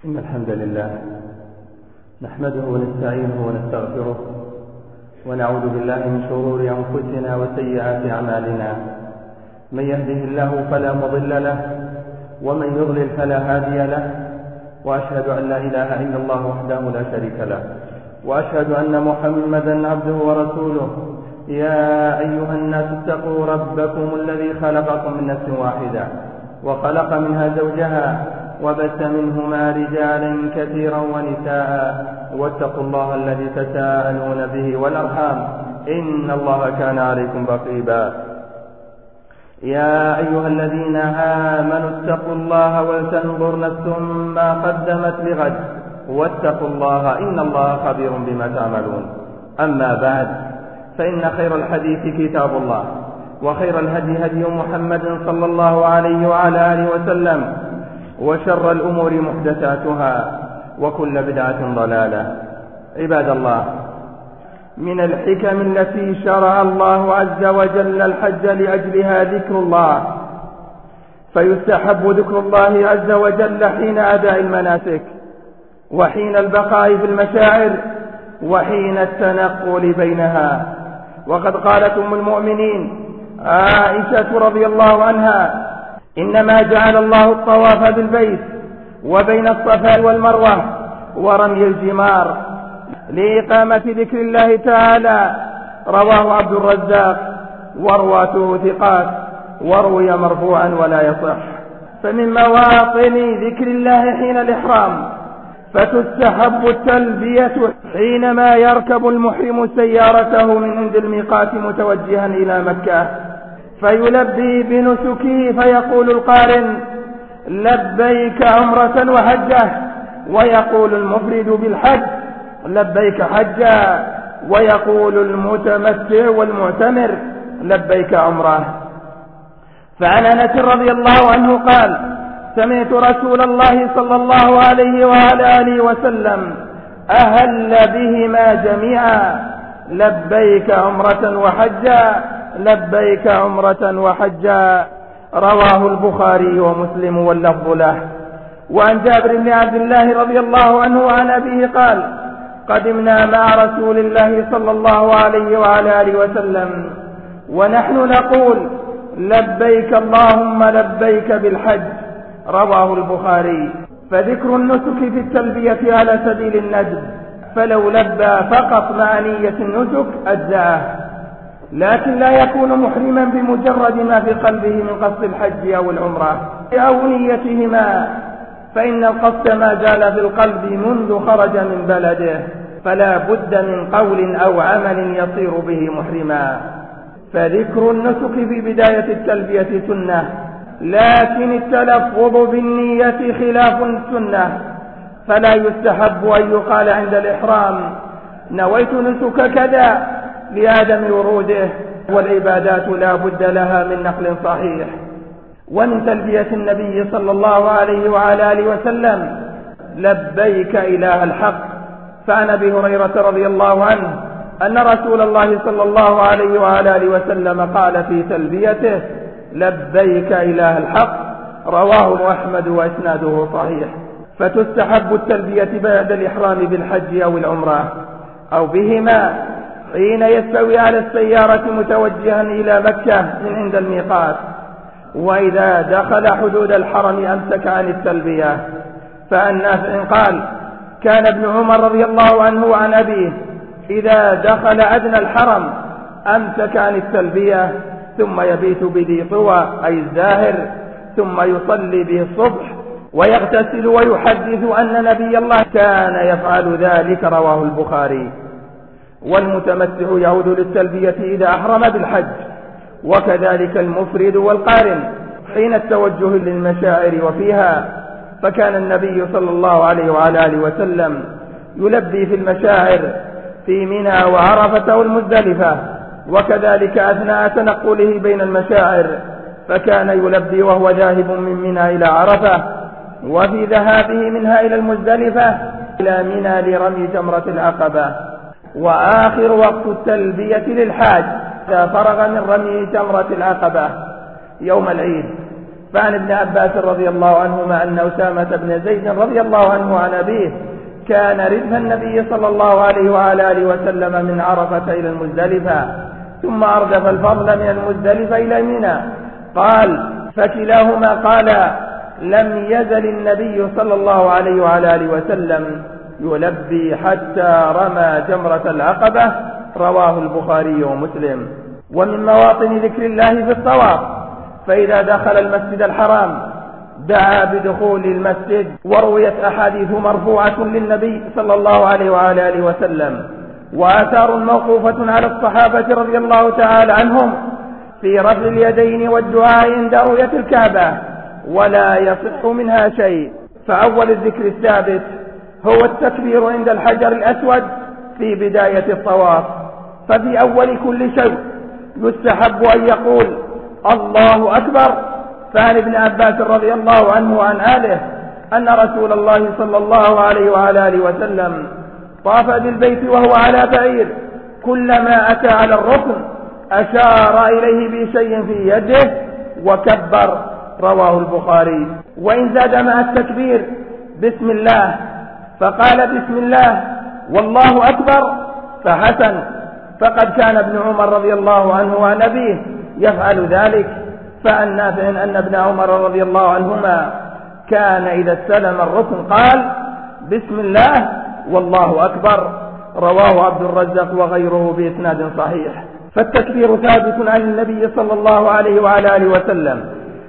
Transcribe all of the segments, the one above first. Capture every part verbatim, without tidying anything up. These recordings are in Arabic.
إن الحمد لله نحمده ونستعينه ونستغفره ونعوذ بالله من شرور أنفسنا وسيئات أعمالنا. من يهده الله فلا مضل له ومن يضلل فلا هادي له، وأشهد أن لا إله إلا الله وحده لا شريك له، وأشهد أن محمدا عبده ورسوله. يا أيها الناس اتقوا ربكم الذي خلقكم من نفس واحدة وخلق منها زوجها وبث منهما رجالا كثيرا ونساء، واتقوا الله الذي تساءلون به والأرحام إن الله كان عليكم رقيبا. يا أيها الذين آمنوا اتقوا الله ولتنظر نفس ما قدمت لغد واتقوا الله إن الله خبير بما تعملون. أما بعد، فإن خير الحديث كتاب الله، وخير الهدي هدي محمد صلى الله عليه وعلى آله وسلم، وشر الأمور محدثاتها، وكل بدعة ضلالة. عباد الله، من الحكم التي شرع الله عز وجل الحج لأجلها ذكر الله، فيستحب ذكر الله عز وجل حين أداء المناسك، وحين البقاء في المشاعر، وحين التنقل بينها. وقد قالت أم المؤمنين عائشة رضي الله عنها: إنما جعل الله الطواف بالبيت وبين الصفا والمروة ورمي الجمار لإقامة ذكر الله تعالى. رواه عبد الرزاق ورواته ثقات، وروي مرفوعا ولا يصح. فمن مواطن ذكر الله حين الإحرام، فتستحب التلبية حينما يركب المحرم سيارته من عند الميقات متوجها إلى مكة، فيلبي بنسكه، فيقول القارن: لبيك عمرة وحجة، ويقول المفرد بالحج: لبيك حجا، ويقول المتمتع والمعتمر: لبيك عمره. فعن أنس رضي الله عنه قال: سمعت رسول الله صلى الله عليه وعلى آله وسلم أهل بهما جميعا: لبيك عمرة وحجا، لبيك عمرة وحجا. رواه البخاري ومسلم واللفظ له. وعن جابر بن عبد الله رضي الله عنه وعن أبيه قال: قدمنا مع رسول الله صلى الله عليه وعلى آله وسلم ونحن نقول: لبيك اللهم لبيك بالحج. رواه البخاري. فذكر النسك في التلبية على سبيل الندب، فلو لبى فقط مع نية النسك أجزأه، لكن لا يكون محرما بمجرد ما في قلبه من قصد الحج أو العمرة أو نيتهما، فإن القصد ما زال في القلب منذ خرج من بلده، فلا بد من قول أو عمل يصير به محرما. فذكر النسك في بداية التلبية سنة، لكن التلفظ بالنية خلاف السنة، فلا يستحب أن يقال عند الإحرام: نويت نسك كذا، لعدم وروده، والعبادات لا بد لها من نقل صحيح. ومن تلبية النبي صلى الله عليه وعلى آله وسلم: لبيك إله الحق. فعن أبي هريرة رضي الله عنه أن رسول الله صلى الله عليه وعلى آله وسلم قال في تلبيته: لبيك إله الحق. رواه أحمد وإسناده صحيح. فتستحب التلبية بعد الإحرام بالحج أو العمرة أو بهما، حين يستوي على السيارة متوجها إلى مكة من عند الميقات، وإذا دخل حدود الحرم أمسك عن التلبية. فعن نافع قال: كان ابن عمر رضي الله عنه وعن أبيه إذا دخل أدنى الحرم أمسك عن التلبية، ثم يبيت بذي طوى أي الزاهر، ثم يصلي به الصبح ويغتسل ويحدث أن نبي الله كان يفعل ذلك. رواه البخاري. والمتمتع يعود للتلبية إذا أحرم بالحج، وكذلك المفرد والقارن حين التوجه للمشاعر وفيها. فكان النبي صلى الله عليه وعلى آله وسلم يلبي في المشاعر في منى وعرفة والمزدلفة، وكذلك أثناء تنقله بين المشاعر، فكان يلبي وهو ذاهب من منى إلى عرفة، وفي ذهابه منها إلى المزدلفة إلى منى لرمي جمرة العقبة. وآخر وقت التلبية للحاج إذا فرغ من رمي جمرة العقبة يوم العيد، فعن ابن عباس رضي الله عنهما أن أسامة بن زيد رضي الله عنه عن أبيه كان ردف النبي صلى الله عليه وعلى آله وسلم من عرفة إلى المزدلفة، ثم أردف الفضل من المزدلفة إلى منى. قال فكلاهما قال لم يزل النبي صلى الله عليه وعلى آله وسلم يلبي حتى رمى جمرة العقبة، رواه البخاري ومسلم. ومن مواطن ذكر الله في الطواف، فإذا دخل المسجد الحرام دعا بدخول المسجد، ورويت أحاديث مرفوعة للنبي صلى الله عليه وعلى آله وسلم، وآثار موقوفة على الصحابة رضي الله تعالى عنهم في رفع اليدين والدعاء عند رؤية الكعبة، ولا يصح منها شيء. فأول الذكر الثابت هو التكبير عند الحجر الأسود في بداية الطواف، ففي أول كل شيء يستحب أن يقول الله أكبر. فعن ابن عباس رضي الله عنه وعن آله أن رسول الله صلى الله عليه وعلى آله وسلم طاف بالبيت وهو على بعير، كلما أتى على الركن أشار إليه بشيء في يده وكبر، رواه البخاري. وإن زاد مع التكبير بسم الله فقال بسم الله والله أكبر فحسن، فقد كان ابن عمر رضي الله عنه وعن أبيه يفعل ذلك. فعن نافع أن ابن عمر رضي الله عنهما كان إذا استلم الركن قال بسم الله والله أكبر، رواه عبد الرزاق وغيره بإسناد صحيح. فالتكبير ثابت عن النبي صلى الله عليه وعلى آله وسلم،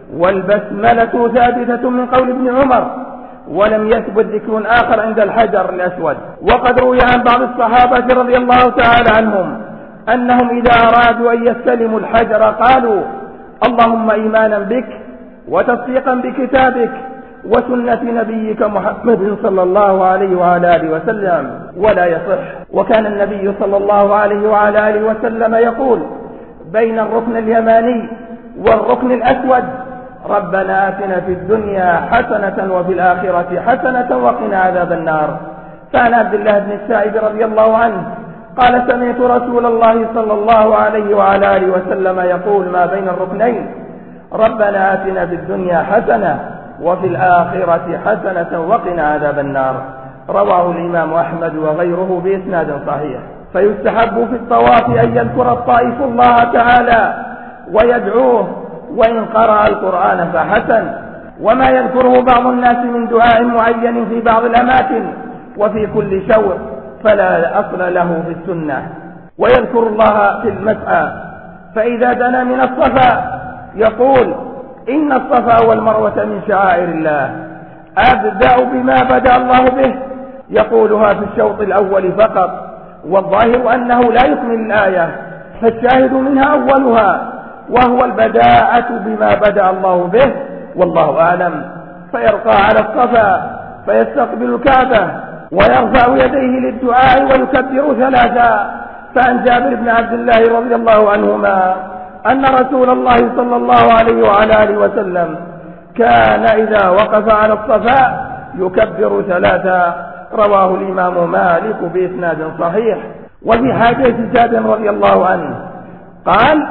والبسملة ثابتة من قول ابن عمر، ولم يثبت ذكر آخر عند الحجر الأسود. وقد روي عن بعض الصحابة رضي الله تعالى عنهم أنهم إذا أرادوا أن يستلموا الحجر قالوا اللهم إيمانا بك وتصديقا بكتابك وسنة نبيك محمد صلى الله عليه وعلى آله وسلم، ولا يصح. وكان النبي صلى الله عليه وعلى آله وسلم يقول بين الركن اليماني والركن الأسود ربنا آتنا في الدنيا حسنة وفي الآخرة حسنة وقنا عذاب النار. فعن عبد الله بن السائب رضي الله عنه قال سمعت رسول الله صلى الله عليه وعلى آله وسلم يقول ما بين الركنين ربنا آتنا في الدنيا حسنة وفي الآخرة حسنة وقنا عذاب النار، رواه الإمام أحمد وغيره بإسناد صحيح. فيستحب في الطواف أن يذكر الطائف الله تعالى ويدعوه، وإن قرأ القرآن فحسن. وما يذكره بعض الناس من دعاء معين في بعض الأماكن وفي كل شوق فلا أصل له في السنة. ويذكر الله في المسعى، فإذا دنا من الصفا يقول إن الصفا والمروة من شعائر الله، أبدأ بما بدأ الله به، يقولها في الشوط الأول فقط، والظاهر أنه لا يكمل الآية، فالشاهد منها أولها وهو البداءة بما بدأ الله به، والله أعلم. فيرقى على الصفا فيستقبل الكعبة ويرفع يديه للدعاء ويكبر ثلاثا. فعن جابر بن عبد الله رضي الله عنهما أن رسول الله صلى الله عليه وعلى آله وسلم كان إذا وقف على الصفا يكبر ثلاثا، رواه الإمام مالك بإسناد صحيح. وفي حديث جابر رضي الله عنه قال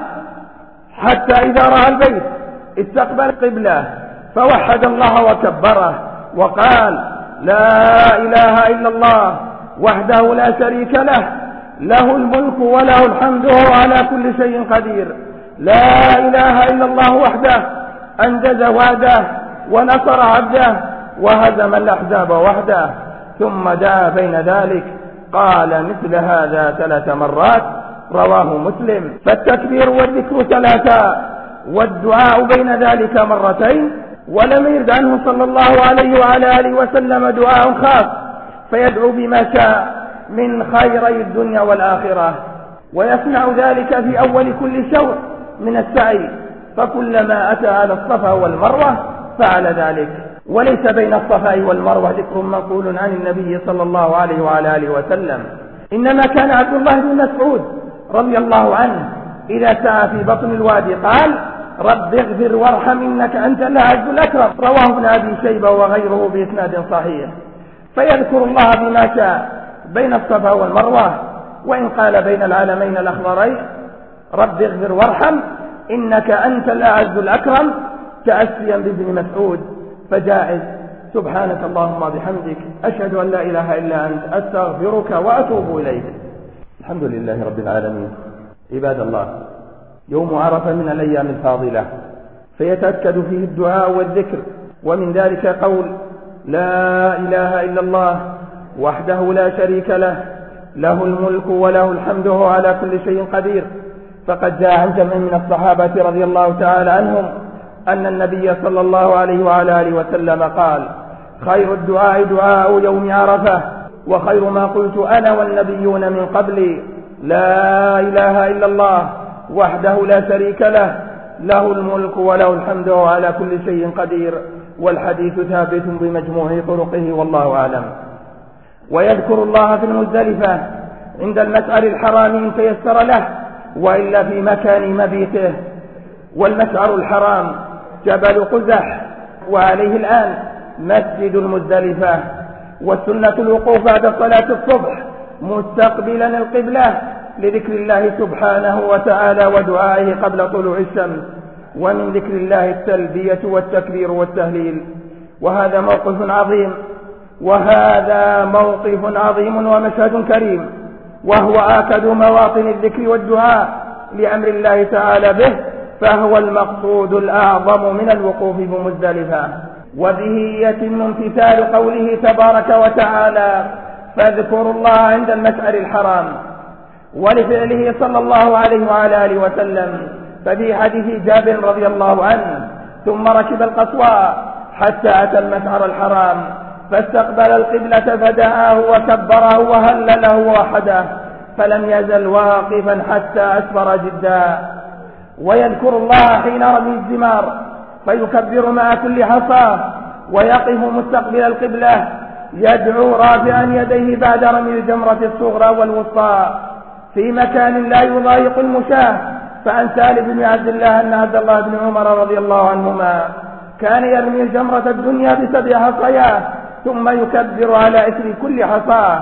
حتى إذا رأى البيت استقبل قبله فوحد الله وكبره وقال لا إله إلا الله وحده لا شريك له، له الملك وله الحمد وهو على كل شيء قدير، لا إله إلا الله وحده أنجز وعده ونصر عبده وهزم الأحزاب وحده. ثم دعا بين ذلك قال مثل هذا ثلاث مرات، رواه مسلم. فالتكبير والذكر ثلاثا والدعاء بين ذلك مرتين. ولم يرد عنه صلى الله عليه وعلى آله وسلم دعاء خاص فيدعو بما شاء من خيري الدنيا والآخرة، ويصنع ذلك في أول كل شوط من السعي، فكلما أتى على الصفا والمروة فعل ذلك. وليس بين الصفا والمروة ذكر منقول عن النبي صلى الله عليه وعلى آله وسلم، إنما كان عبد الله بن مسعود رضي الله عنه إذا سعى في بطن الوادي قال رب اغفر وارحم إنك أنت الأعز الأكرم، رواه ابن أبي شيبة وغيره بإسناد صحيح. فيذكر الله بما شاء بين الصفا والمروة، وإن قال بين العالمين الأخضرين رب اغفر وارحم إنك أنت الأعز الأكرم تأسيا بابن مسعود فجائز. سبحانك اللهم بحمدك أشهد أن لا إله إلا أنت أستغفرك وأتوب إليك. الحمد لله رب العالمين. عباد الله، يوم عرفة من الأيام الفاضلة فيتأكد فيه الدعاء والذكر، ومن ذلك قول لا إله إلا الله وحده لا شريك له له الملك وله الحمد وهو على كل شيء قدير. فقد جاء عن جمع من الصحابة رضي الله تعالى عنهم أن النبي صلى الله عليه وعلى آله وسلم قال خير الدعاء دعاء يوم عرفة، وخير ما قلت أنا والنبيون من قبلي لا إله إلا الله وحده لا شريك له له الملك وله الحمد وهو على كل شيء قدير. والحديث ثابت بمجموع طرقه والله أعلم. ويذكر الله في المزدلفة عند المشعر الحرام إن تيسر له، وإلا في مكان مبيته. والمشعر الحرام جبل قزح، وعليه الآن مسجد المزدلفة. والسنة الوقوف بعد صلاة الصبح مستقبلا القبلة لذكر الله سبحانه وتعالى ودعائه قبل طلوع الشمس، ومن ذكر الله التلبية والتكبير والتهليل. وهذا موقف عظيم وهذا موقف عظيم ومشهد كريم، وهو آكد مواطن الذكر والدعاء لأمر الله تعالى به، فهو المقصود الأعظم من الوقوف بمزدلفة. وبه يتم امتثال قوله تبارك وتعالى فاذكروا الله عند المشعر الحرام، ولفعله صلى الله عليه وعلى آله وسلم. ففي حديث جابر رضي الله عنه ثم ركب القصواء حتى أتى المشعر الحرام فاستقبل القبلة فدعاه وكبره وهلله وحده، فلم يزل واقفا حتى أسفر جدا. ويذكر الله حين رمي الجمار فيكبر مع كل حصاه ويقف مستقبل القبلة يدعو رافعا يديه بعد رمي الجمرة الصغرى والوسطى في مكان لا يضايق المشاة. فعن سالم بن عبد الله أن عبد الله بن عمر رضي الله عنهما كان يرمي الجمرة الدنيا بسبع حصيات ثم يكبر على إثر كل حصاه،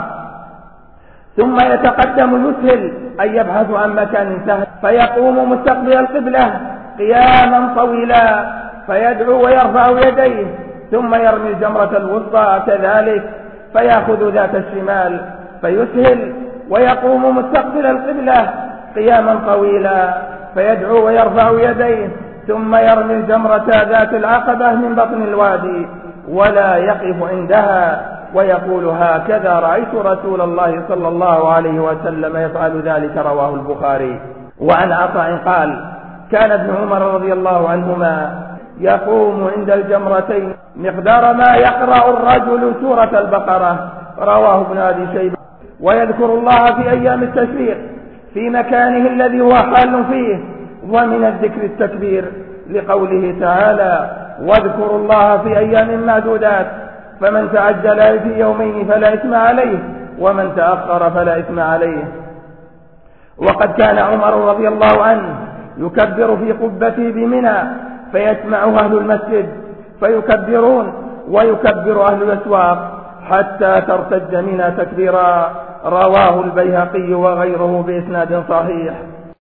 ثم يتقدم يسهل أن يبحث عن مكان سهل فيقوم مستقبل القبلة قياما طويلا فيدعو ويرفع يديه، ثم يرمي الجمرة الوسطى كذلك فيأخذ ذات الشمال فيسهل ويقوم مستقبل القبلة قياما طويلا فيدعو ويرفع يديه، ثم يرمي الجمرة ذات العقبة من بطن الوادي ولا يقف عندها ويقول هكذا رأيت رسول الله صلى الله عليه وسلم يفعل ذلك. رواه البخاري. وعن عطاء قال كان ابن عمر رضي الله عنهما يقوم عند الجمرتين مقدار ما يقرأ الرجل سورة البقرة. رواه ابن أبي شيبة. ويذكر الله في أيام التشريق في مكانه الذي هو حال فيه، ومن الذكر التكبير لقوله تعالى واذكروا الله في أيام معدودات، فمن تعجل في يومين فلا إثم عليه ومن تأخر فلا إثم عليه. وقد كان عمر رضي الله عنه يكبر في قبته بمنى فيسمعه أهل المسجد فيكبرون ويكبر أهل الأسواق حتى ترتج منى تكبيرا. رواه البيهقي وغيره بإسناد صحيح.